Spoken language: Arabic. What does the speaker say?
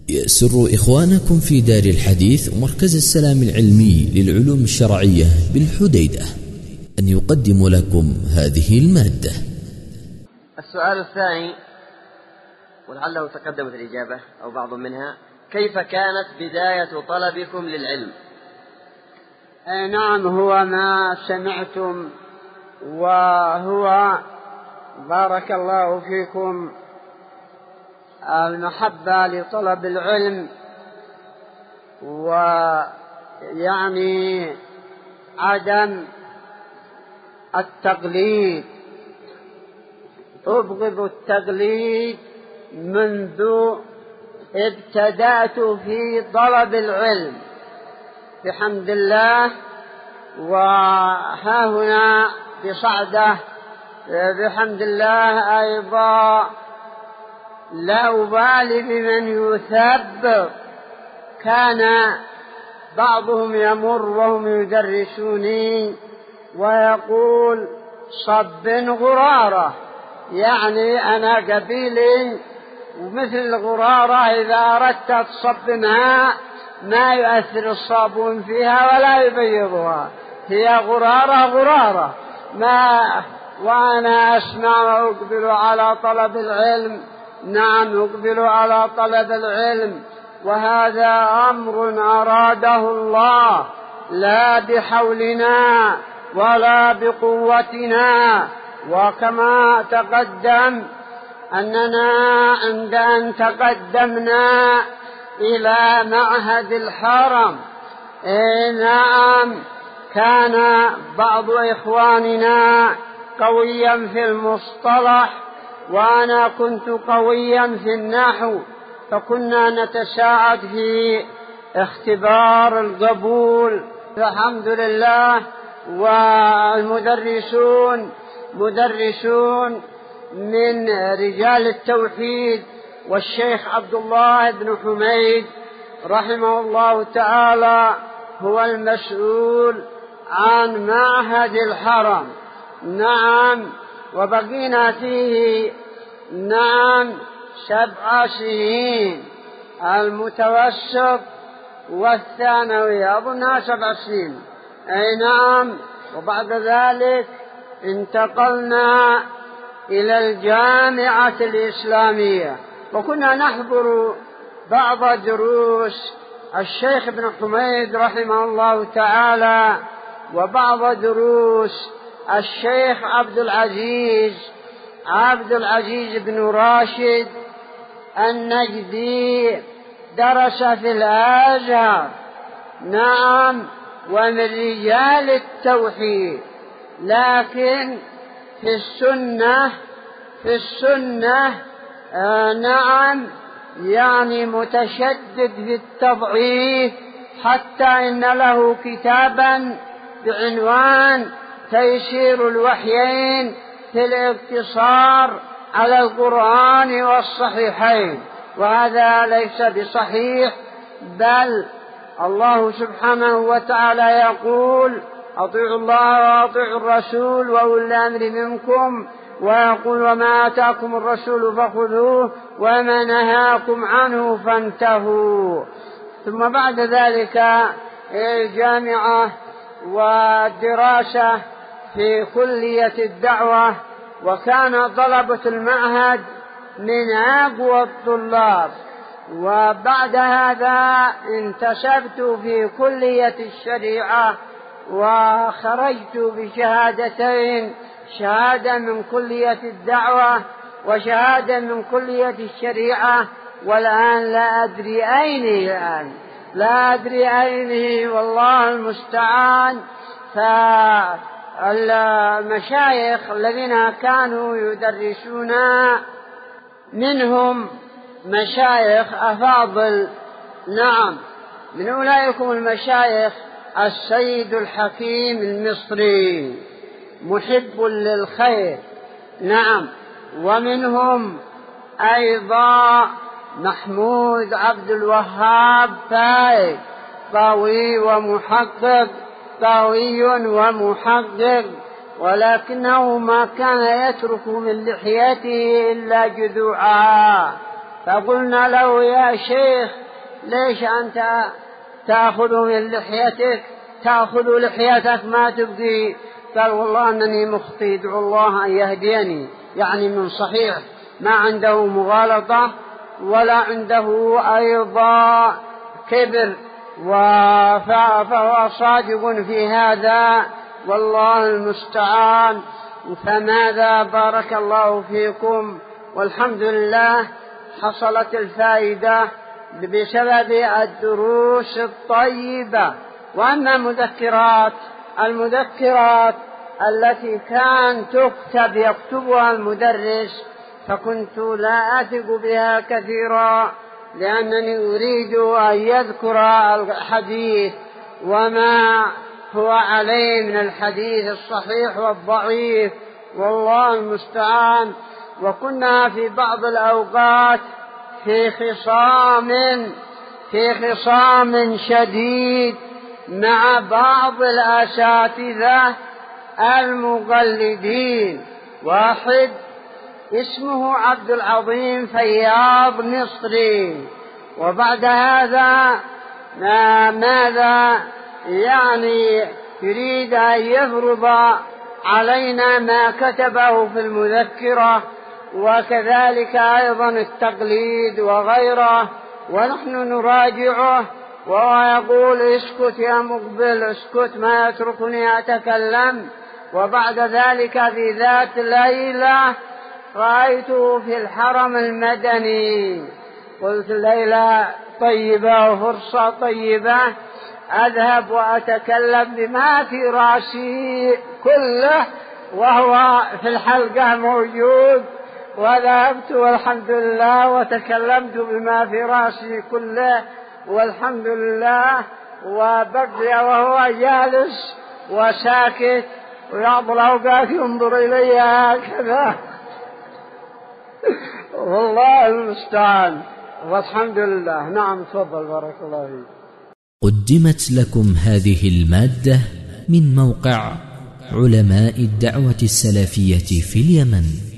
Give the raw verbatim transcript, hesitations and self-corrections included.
يسر إخوانكم في دار الحديث ومركز السلام العلمي للعلوم الشرعية بالحديدة أن يقدم لكم هذه المادة. السؤال الثاني، ولعله تقدمت الإجابة أو بعض منها: كيف كانت بداية طلبكم للعلم؟ أي نعم، هو ما سمعتم، وهو بارك الله فيكم المحبة لطلب العلم، ويعني عدم التقليد. أبغض التقليد منذ ابتدأت في طلب العلم بحمد الله، وها هنا بصعدة بحمد الله أيضا لا أبالي بمن يثب. كان بعضهم يمر وهم يدرسوني ويقول صب غرارة، يعني أنا قبيلي ومثل الغرارة إذا أردت تصب ماء ما يؤثر الصابون فيها ولا يبيضها، هي غرارة غرارة ما. وأنا أسمع وأقبل على طلب العلم، نعم أقبل على طلب العلم، وهذا أمر أراده الله لا بحولنا ولا بقوتنا. وكما تقدم أننا عند أن تقدمنا إلى معهد الحرم، إيه نعم، كان بعض إخواننا قويا في المصطلح وأنا كنت قويا في النحو، فكنا نتساعد في اختبار القبول، الحمد لله. والمدرسون مدرسون من رجال التوحيد، والشيخ عبد الله بن حميد رحمه الله تعالى هو المسؤول عن معهد الحرم، نعم. وبقينا فيه نعم سبع سنين، المتوسط والثانوي أظنها سبع سنين، أي نعم. وبعد ذلك انتقلنا إلى الجامعة الإسلامية، وكنا نحضر بعض دروس الشيخ ابن حميد رحمه الله تعالى، وبعض دروس الشيخ عبد العزيز عبد العزيز بن راشد النجدي، درس في الأزهر، نعم، ومن رجال التوحيد. لكن في السنة في السنة آه نعم يعني متشدد في التضعيف، حتى إن له كتابا بعنوان تيسير الوحيين في الاقتصار على القرآن والصحيحين، وهذا ليس بصحيح، بل الله سبحانه وتعالى يقول أطيعوا الله وأطيعوا الرسول وأولي الأمر منكم، ويقول وما آتاكم الرسول فخذوه وما نهاكم عنه فانتهوا. ثم بعد ذلك الجامعة والدراسة في كلية الدعوة، وكان طلبة المعهد من أقوى الطلاب. وبعد هذا انتسبت في كلية الشريعة وخرجت بشهادتين، شهادة من كلية الدعوة وشهادة من كلية الشريعة، والآن لا أدري أين الآن لا أدري أين والله المستعان. فالمشايخ الذين كانوا يدرسون منهم مشايخ أفاضل، نعم، من أولئكم المشايخ السيد الحكيم المصري محب للخير، نعم، ومنهم أيضا محمود عبد الوهاب فايد، قوي ومحقق قوي ومحقق، ولكنه ما كان يترك من لحيته إلا جذوعها، فقلنا له يا شيخ ليش أنت تأخذ من لحيتك تأخذ لحيتك ما تبقي؟ قال والله أنني مخطئ ادعو الله أن يهديني، يعني من صحيح ما عنده مغالطة ولا عنده أيضا كبر، فهو صادق في هذا والله المستعان. فماذا بارك الله فيكم، والحمد لله حصلت الفائدة بسبب الدروس الطيبة. وأما مذكرات المذكرات التي كان تكتب يكتبها المدرس فكنت لا أثق بها كثيرا، لأنني أريد أن يذكر الحديث وما هو عليه من الحديث الصحيح والضعيف والله المستعان. وكنا في بعض الأوقات في خصام في خصام شديد مع بعض الأساتذة المقلدين، واحد اسمه عبد العظيم فياض مصري، وبعد هذا ماذا يعني يريد أن يفرض علينا ما كتبه في المذكرة، وكذلك أيضا التقليد وغيره، ونحن نراجعه وهو يقول اسكت يا مقبل اسكت ما يتركني أتكلم. وبعد ذلك في ذات ليلة رأيته في الحرم المدني، قلت ليلة طيبة وفرصة طيبة أذهب وأتكلم بما في رأسي كله، وهو في الحلقة موجود، وذهبت والحمد لله وتكلمت بما في رأسي كله والحمد لله، وبقي وهو جالس وساكت ويعض الأوقات ينظر إلي هكذا والله المستعان والحمد لله. نعم تفضل بارك الله فيك. قدمت لكم هذه المادة من موقع علماء الدعوة السلفية في اليمن.